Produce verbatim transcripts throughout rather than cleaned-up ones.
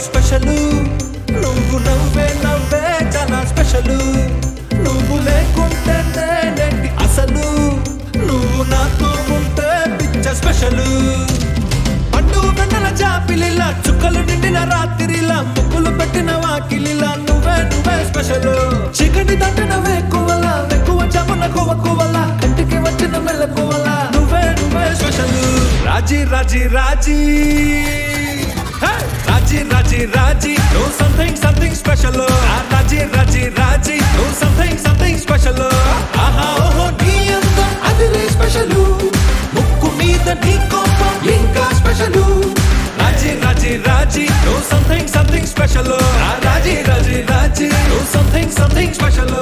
special నువ్వు నవ్వే నవ్వే చాలా స్పెషల్ నువ్వు లేకుంటే నేనేంటి అసలు నువ్వు నాతో ఉంటే పిచ్చ స్పెషల్ పండు వెన్నెల జాపిలిలా చుక్కలు నిండిన రాత్రిలా ముక్కులు పెట్టిన వాకిలిలా నువ్వే నువ్వే స్పెషల్ చికటి తట్టిన వేకువల ఎక్కువ చమన కొవ్వకువల కంటికి వచ్చిన మెల్లకువల నువ్వే నువ్వే special Raji Raji Raji Raji Raji Raji know something something special Raji Raji Raji know something something special ఆహా ఓహో నీ అందం అదిరే స్పెషల్ ముక్కు మీద నీ కోపం ఇంకా special Raji Raji Raji know something something special Raji Raji Raji know something something special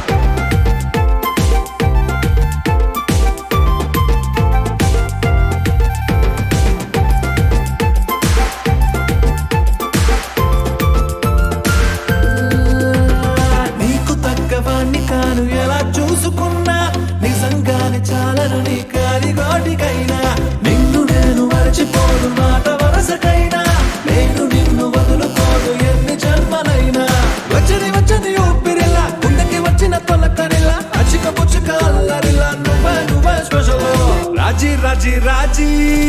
చూసుకున్నా నిజంగానే చాలను నీ కాలిగోటికైనా నిన్ను నేను మరచిపోను మాట వరసకైనా నేను నిన్ను వదులుకోను ఎన్ని జన్మలైనా వచ్చని వచ్చని ఊపిరిలా గుండెకి వచ్చిన తొలకరిలా అచిక పుచ్చుక అల్లరిలా నువ్వే నువ్వే special Raji Raji Raji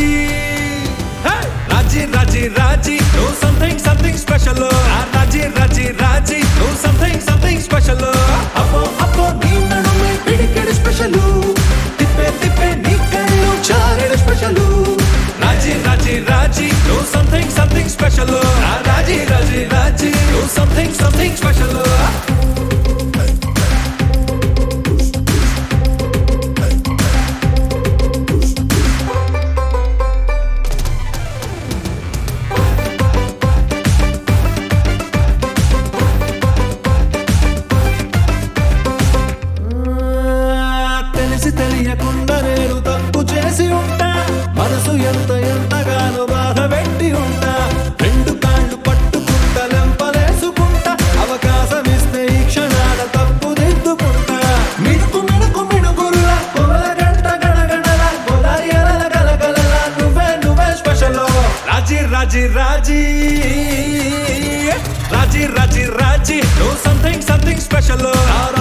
Raji Raji Raji know something something special Raji Raji Raji know something something special అప్పో అప్పో నీ నడుమే పిడికెడు స్పెషల్ తిప్పే తిప్పే నీ కళ్ళు చారెడు special Raji Raji Raji know something something special Raji Raji Raji know something something special తెలియకుండా నేను తప్పు చేసి ఉంటా మనసు ఎంత ఎంతగానో బాధ పెట్టి ఉంటా రెండు కాళ్ళు పట్టుకుంటా లెంపలేసుకుంటా అవకాశం ఇస్తే ఈ క్షణాల తప్పు దిద్దుకుంటా మిడుకు మిడుకు మిడుగురులా పొగల గంట గడగడలా పొలాయల గలగలలా నువ్వే నువ్వే special Raji Raji Raji Raji Raji Raji know something something special